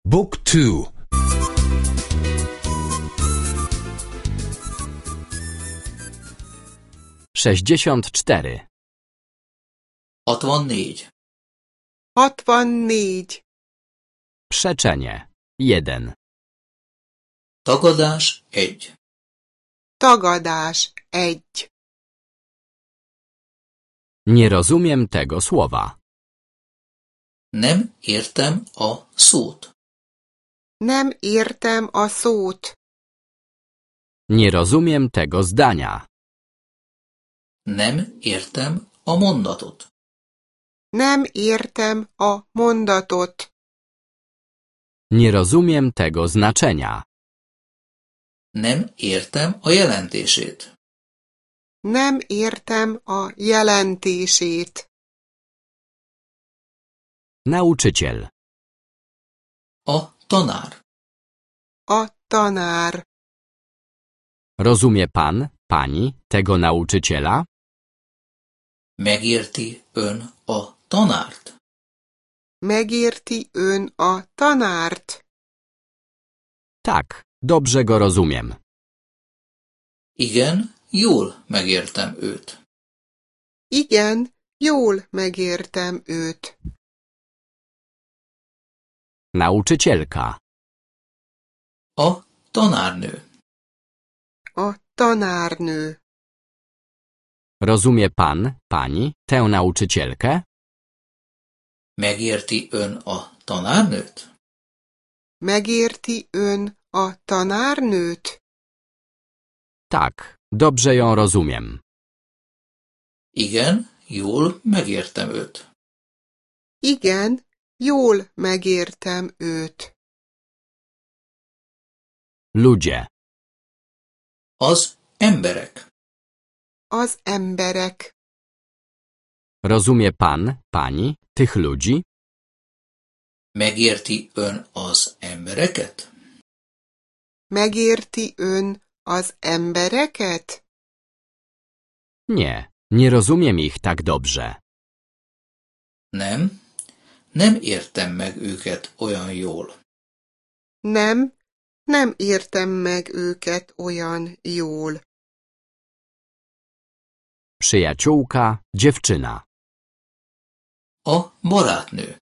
Book 2. 64. 64. 64. Przeczenie. 1. Tagadás 1. Tagadás 1. Nie rozumiem tego słowa. Nem értem a szót. Nem értem a szót. Nie rozumiem tego zdania. Nem értem a mondatot. Nem értem a mondatot. Nie rozumiem tego znaczenia. Nem értem a jelentését. Nem értem a jelentését. Nauczyciel. A tanár. A tanár. Rozumie pan, pani tego nauczyciela? Megérti ön a tanárt? Megérti ön a tanárt? Tak, dobrze go rozumiem. Igen, jól megértem őt. Igen, jól megértem őt. Nauczycielka. A tanárnő. A tanárnő. Rozumie pan, pani tę nauczycielkę? Megérti ön a tanárnőt? Megérti ön a tanárnőt? Tak, dobrze ją rozumiem. Igen, jól megértem őt. Igen, jól megértem őt. Ludzie. Az emberek. Az emberek. Rozumie pan, pani tych ludzi? Megérti ön az embereket? Megérti ön az embereket? Nie, nie rozumiem ich tak dobrze. Nem, nem értem meg őket olyan jól. Nem, nem értem meg őket olyan jól. Przyjaciółka, dziewczyna. A barátnő.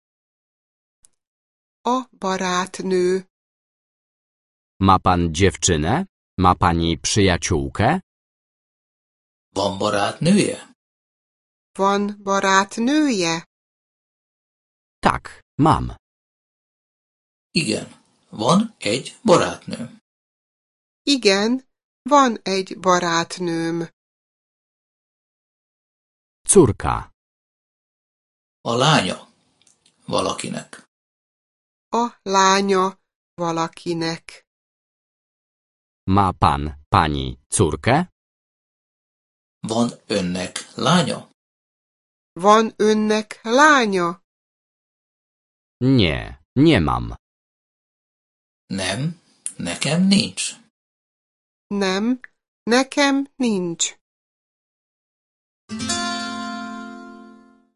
A barátnő. Ma pan dziewczynę? Ma pani przyjaciółkę? Van barátnője? Van barátnője? Tak, mam. Igen, van egy barátnőm. Igen, van egy barátnőm. Córka. A lánya valakinek. A lánya valakinek. Ma pan, pani córkę? Van önnek lánya? Van önnek lánya? Nie, nie mam. Nem, nekem nincs. Nem, nekem nincs.